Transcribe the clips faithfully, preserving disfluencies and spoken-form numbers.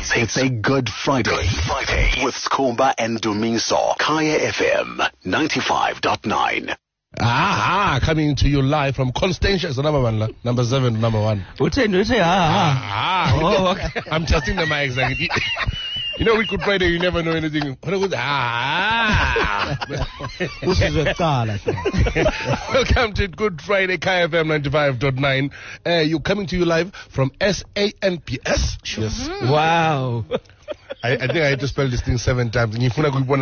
It's, it's a Good Friday. Good Friday with Skhumba and Dumiso. Kaya F M ninety-five point nine. Ah, coming to you live from Constantia, is the number one, number seven, number one. What's it? What's it? Ah, ah. Oh, okay. I'm testing the mics. Like, you know, we Good Friday, you never know anything. Ah. Welcome to Good Friday, K F M ninety-five point nine. Uh, you're coming to you live from S A N P S. Yes. Mm-hmm. Wow. I, I think I had to spell this thing seven times. S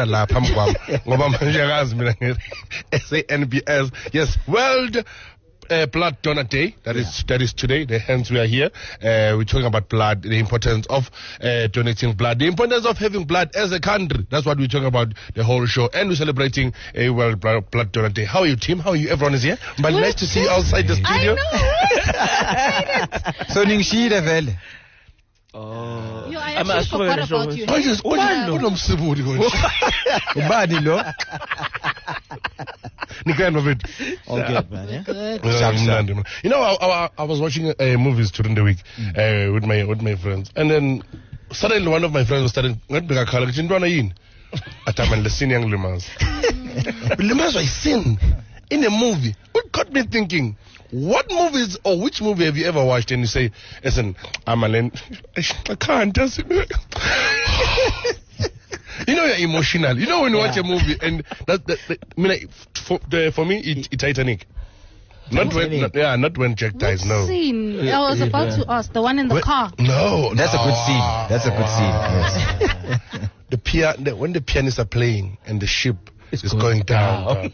A N P S. Yes, World uh, Blood Donor Day. That yeah. is that is today. The, hence we are here. Uh, we're talking about blood, the importance of uh, donating blood, the importance of having blood as a country. That's what we're talking about the whole show. And we're celebrating a World Blood, blood Donor Day. How are you, team? How are you? Everyone is here. But nice to see you outside the studio. I know. So Ningshida Vele. Oh, Yo, I actually forgot about you. Oh, yes. Oh, yeah. no. Ubani lo. Okay, man. Yeah? Good. You know, I, I, I was watching uh, movies during the week uh, with my with my friends, and then suddenly one of my friends was starting. Limaz was sin in a movie. What got me thinking? What movies or which movie have you ever watched and you say, listen, I'm a I can't just you know you're emotional. You know when you yeah. watch a movie and that, that, that I mean like, for, the, for me it, it's Titanic. Not when, not, yeah, not when Jack dies. No. Scene? I was about yeah. to ask the one in the when, car. No, that's no. a good scene. That's a good scene. Yes. the pia- the, when the pianists are playing and the ship it's is going down. down.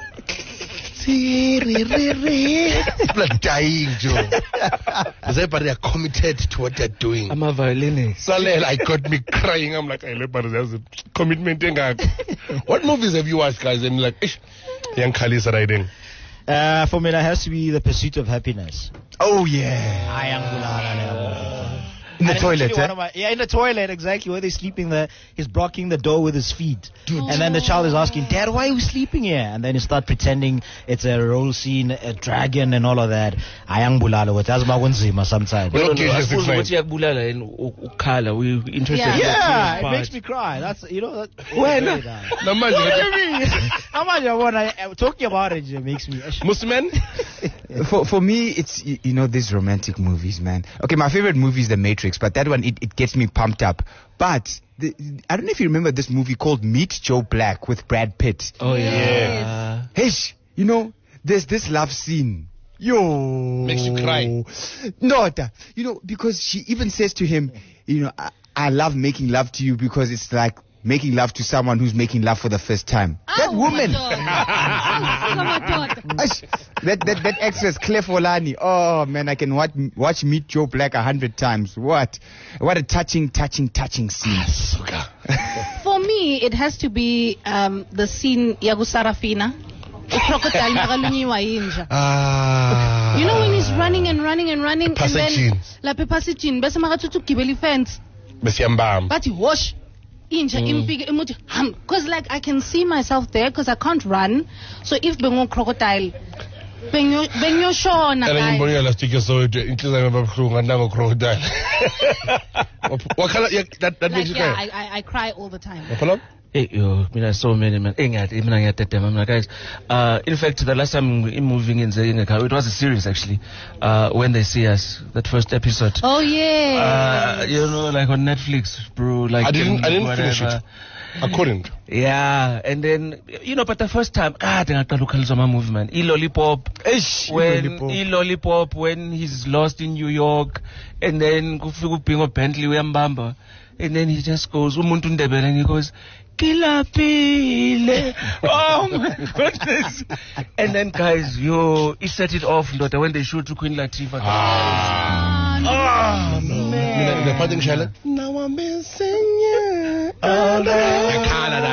People are dying, Joe. Everybody are committed to what they're doing. I'm a violinist. So I got me crying. I'm like, there's a commitment. What movies have you watched, guys? And like, young Khalid riding. Uh, for me, that has to be The Pursuit of Happiness. Oh yeah. I am in the toilet, eh? my, yeah, in the toilet, exactly, where they're sleeping there. He's blocking the door with his feet. Dude. And then the child is asking, Dad, why are you sleeping here? And then he start pretending it's a role scene, a dragon and all of that. Ayang bulala, what as magunzima sometimes. No, no, no, I suppose what you bulala in Ukala, we interested yeah. in yeah, it makes me cry. That's, you know, that, when? What do you mean? How much I want to, talking about it, it makes me. Muslim? for, for me, it's, you, you know, these romantic movies, man. Okay, my favorite movie is The Matrix. But that one, it, it gets me pumped up. But the, I don't know if you remember this movie called Meet Joe Black with Brad Pitt. Oh, yeah. yeah. Hey, you know, there's this love scene. Yo. Makes you cry. No, you know, because she even says to him, you know, I, I love making love to you because it's like making love to someone who's making love for the first time. Oh, that woman. Oh, that, that that actress Claire Folani. Oh man, I can watch watch Meet Joe Black a hundred times. What what a touching, touching, touching scene. For me, it has to be um, the scene Yagu Sarafina. Ah. You know when he's running and running and running the and then la pepasichin bese makathuthi gibeli fence. Besiyambamba. But wash. Because like I can see myself there because I can't run. So if bengo crocodile bengo bengo shona guy. That that makes you yeah, cry. I, I I cry all the time. Hey, yo, I mean, so many man. I'm like, guys. Uh, in fact, the last time in moving in the it was a series actually. Uh, when they see us, that first episode. Oh yeah. Uh, you know, like on Netflix, bro. Like I didn't, I didn't whatever. finish it. I couldn't. Yeah, and then you know, but the first time, ah, then I got to my movement. E lollipop. Ish, when E lollipop, when he's lost in New York, and then go bingo Bentley Mbamba, and then he just goes umuntu ndebele and he goes. Kilapile. Oh my goodness. And then guys, yo, he set it off when they showed to Queen Latifah. Ah. Oh, no. Man. The parting Charlotte. Now I'm missing you. All day.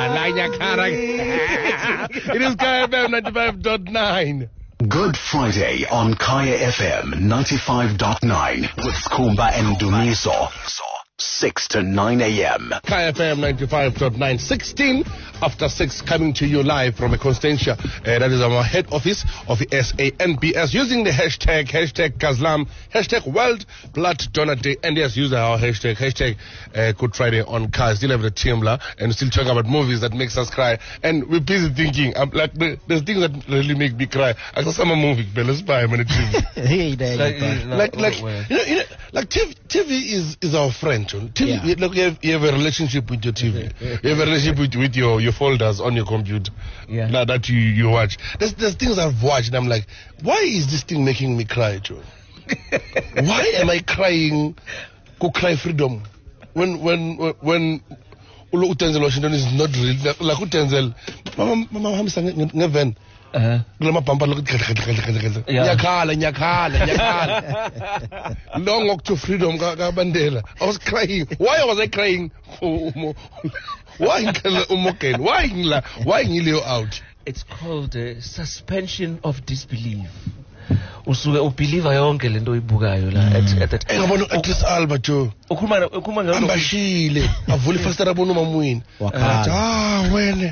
It is Kaya F M ninety-five point nine. Good Friday on Kaya F M ninety-five point nine with Skhumba and Dumiso. six to nine a.m. K F M ninety-five point nine, sixteen after six, coming to you live from a Constantia. Uh, that is our head office of the S A N B S, using the hashtag, hashtag Kazlam, hashtag World Blood Donor Day, and yes, use our hashtag, hashtag uh, Good Friday on Cars. Still have the Timbler, and still talking about movies that makes us cry. And we're busy thinking, I'm like, the, there's things that really make me cry. I saw some movie, but let's buy them on the T V. Hey, there Like, you go. uh, like, like, where? you know, you know, like T V, T V is, is our friend, John. T V, Yeah. you, look, you have, you have a relationship with your T V. You have a relationship with, with your, your folders on your computer. Yeah. Now that you, you watch. There's, there's things I've watched and I'm like, why is this thing making me cry, John? Why am I crying? Go cry freedom. When, when, when, Ulo Utenzel Washington is not real. Like Utenzel, Mama, Mama, Hamsa, Neven. Uh-huh. Yeah. Nyakhala, nyakhala, nyakhala. Long walk to freedom, Bandela. I was crying. Why was I crying? Why Umoken? Why Why Why Leo out? It's called uh, suspension of disbelief. Usuke ubelieve yonke lento oyibukayo la at at that. Engabona Idris Elba Joe. Ukhuluma ukhuluma ngalo. Ambashile. Avule fastera bona umamwini. Wakhala. Ah, wena.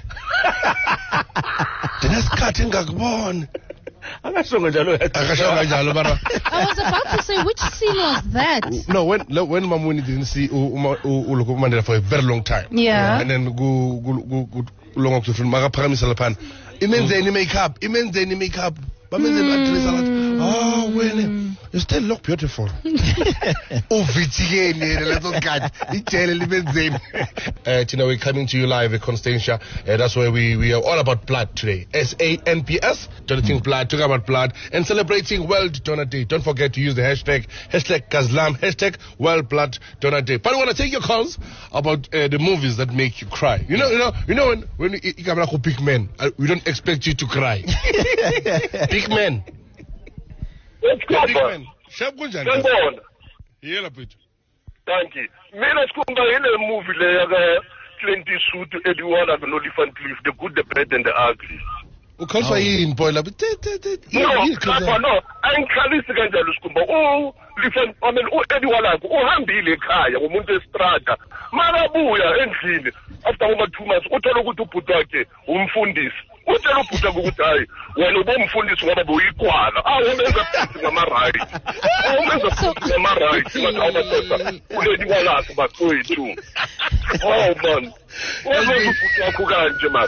Dina sikhathi ngakubona. Akashonga njalo yathi. Akashonga njalo bara. I was about to say, which scene was that? No, when when Mamwini didn't see Uloko Mandela for a very long time. Yeah. And then go go go go long to film makaphakamisa lapha. Imenzeni makeup, imenzeni makeup. Bamenzeni address alathi. Ah, wena. You still look beautiful. Uvithikeni lezo ngadi. Ijele limenzeni. Uh, Tina, we're coming to you live at Constantia. Uh, that's where we, we are all about blood today. S A N P S, donating blood, talking about blood, and celebrating World Donor Day. Don't forget to use the hashtag, hashtag Kazlam, hashtag World Blood Donor Day. But I want to take your calls about uh, the movies that make you cry. You know, you know, you know when when you you come like big men, uh, we don't expect you to cry. Big men. Big men. Sharp kunjani? Sanibona. Yela phethu. Thank you. Mina sikhumba yile movie le yaka Clint Eastwood, Eddie Warner noLifan Cliff, The Good, the Bad and the Ugly. Ukhalisa yini boy la? No, lapha no, ayingikhalisi kanjalo sikhumba. U Lifan, I mean u Eddie Warner uhambile ekhaya umuntu estrada. Makabuya endlini after uma two months uthola ukuthi ubhuti wakhe umfundisi. Utshela ubhuti ukuthi hayi wena ubomfundisi ngoba boyikwala. Awumenza futhi ngama-right. Awumenza futhi ngama-right. Ngathi awumadoda uLeddie Warner bafowethu. Oh man. Wenza ubhuti wakho kanje man.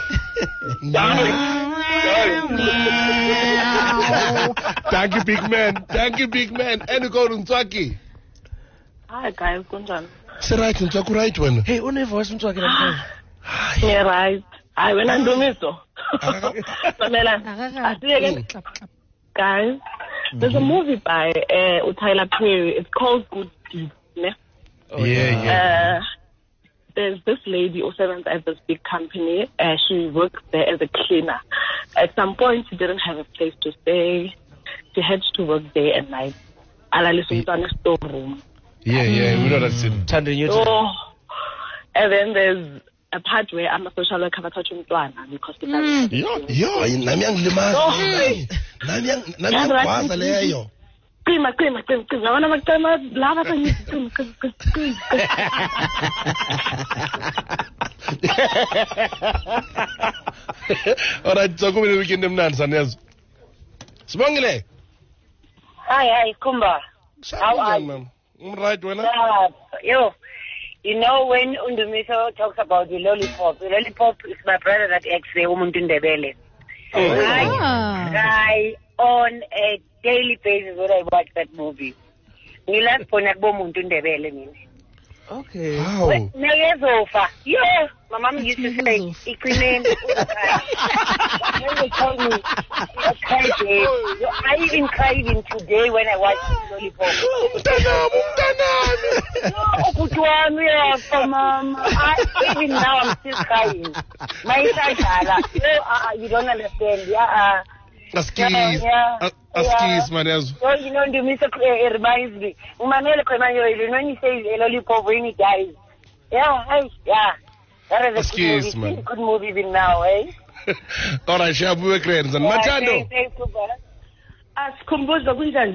Thank you, big man. Thank you, big man. And you go to Ntswaki. Hi guys, kunjani? Say right, Ntswaki, right one. Hey, unevoice Mtswaki namhlanje. Yeah, right. Hayi wena Ndumiso. Mamela. Asiyeke. Guys, there's a movie by uh, Tyler Perry. It's called Good Deeds, ne? Oh, yeah, yeah. Uh, there's this lady who serves at this big company. Uh, she works there as a cleaner. At some point, she didn't have a place to stay. She had to work day and night. Alaliswa umntwana storeroom. Yeah, yeah, we know that's it. Thando nyothi. Oh, and then there's a part where I'm a social worker bathatha umntwana because he doesn't. Yo, yo, nami angilimazi. Nami nami ngwaza leyo. Qima qima qima qima ngabona baqema lava bangithi qima qima qima. All right, so kumele weekend emnandi sanezo. Sibongile. Hi, hi, Kumba. How are you? I'm right, wena. Uh, yo, you know when Undumiso talks about the lollipop, the lollipop is my brother that ex umuntu Ndebele. I cry on a daily basis when I watch that movie. Ngilapho khona kubo umuntu Ndebele mina. Okay. Wow. Neyezofa. Yeah, my mom used to say, "Iqineni." When they told me, I cried, babe. I even cried even today when I watched Lollipop. Umntanami, umntanami. No, ukutwami yafa, mama. I- Even now I'm still crying. My Isandala. No, uh, you don't understand. Yeah. Uh, Askis. Yeah, yeah. Askis, manezo. So, you know, the music uh, it reminds me. Umanele Kremanyo, when he says a lollipop when he dies. Yeah, hey, yeah. That is a good Excuse, movie. man. Good movie even now, eh? All right, shabuwe Cranes and Matando. Thanks, Kuba. Asikhumbuzo kunjani?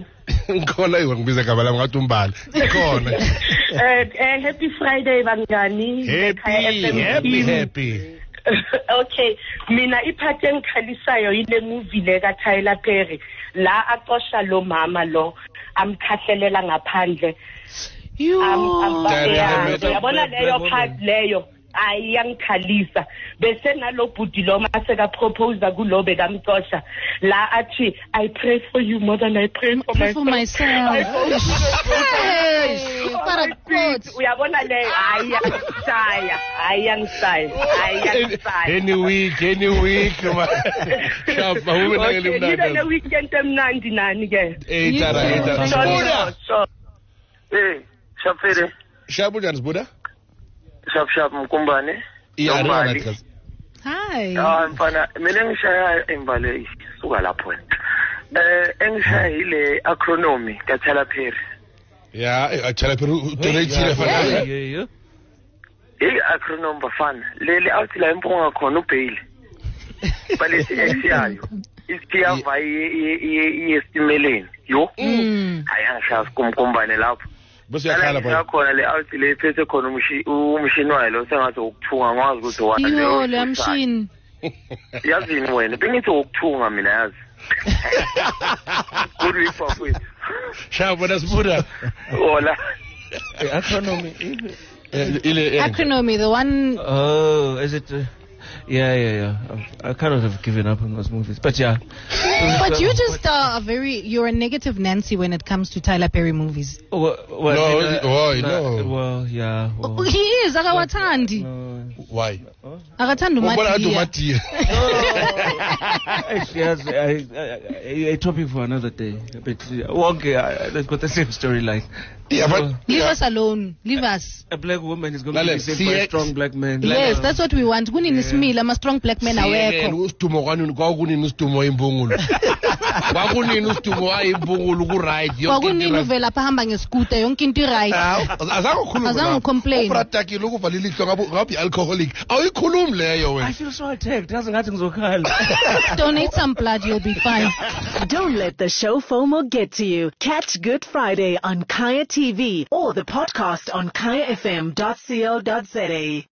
Ngikhona iwe ngibiza igama lami ngathi umbali. Ikhona. Eh eh, happy Friday bangani. Happy, happy, happy. Okay, mina iphathi engikhalisayo yile movie le ka Tyler Perry la aqosha lo mama lo amkhahlelela ngaphandle. You yabona leyo part leyo ayangikhalisa bese nalo bhudi lo maseka propose kulo bekamxosha la athi I pray for you more than I pray for Pray myself. for myself. Hey, para quotes. Uyabona leyo ayangisaya ayangisaya ayangisaya Any week, any week. Sharp, awube nangele okay, mnandi. le weekend emnandi nani ke Eh, tara, eh, tara. Buda. so Eh, Shapere. Shabu jani Buda? Shap shap mkumbane. Yeah, I know Nombali. that. Hi. Ah, mfana, mina ngishaya imbale suka lapho. Eh, engishaya ile acronomy ka Tyler Perry. Yeah, I tell you, donate chile for Yeah, that. yeah, yeah. I acronym bafana. Leli awuthi la impunga khona uBailey. Balesi eksiyayo. Isiyava iyestimeleni. Yo. Mm. Ayangishazi kumkumbane lapho. Bese yakhala Ala boy. khona le awuthi le phethe khona umshi umshini wayo lo sengathi ukuthunga ngwazi ukuthi wona Yo, le machine. yazini wena bengithi ukuthunga mina yazi. Good week for quiz. Shabu das Buda. Hola. Acronomy. Ile Acronomy, the one. Oh, is it? Uh, yeah, yeah, yeah. I, I kind of have given up on those movies, but yeah. But you just uh, are very, you're a negative Nancy when it comes to Tyler Perry movies. Well, well, No, I mean, uh, why, nah, no. Well, yeah. Well, He is, akawathandi. no. Why? Akathandi Ubona uMatia. Matia. Actually, yes, I, I, I, a topic for another day. But uh, okay, I, they've got the same storyline. Yeah, but Leave us alone. Leave us. A black woman is going Lale, to be saved by a C X. strong black man. Yes, that's what we want. Kunini smile, ama strong black men awekho. Ustumo kwanini kwakunini ustumo imbungulu. Kwakunini ustumo ayimbungulu ku right. Kwakunini uvela apha hamba ngescooter yonke into right. Azange ukhulume. Azange ucomplain. Ufratakile ukuvalile ihlo ngabe ngabe alcoholic. Awuyikhulumi leyo wena. I feel so attacked. Doesn't ngathi ngizokhala. Donate some blood, you'll be fine. Don't let the show FOMO get to you. Catch Good Friday on Kaya T V or the podcast on kaya f m dot co dot za.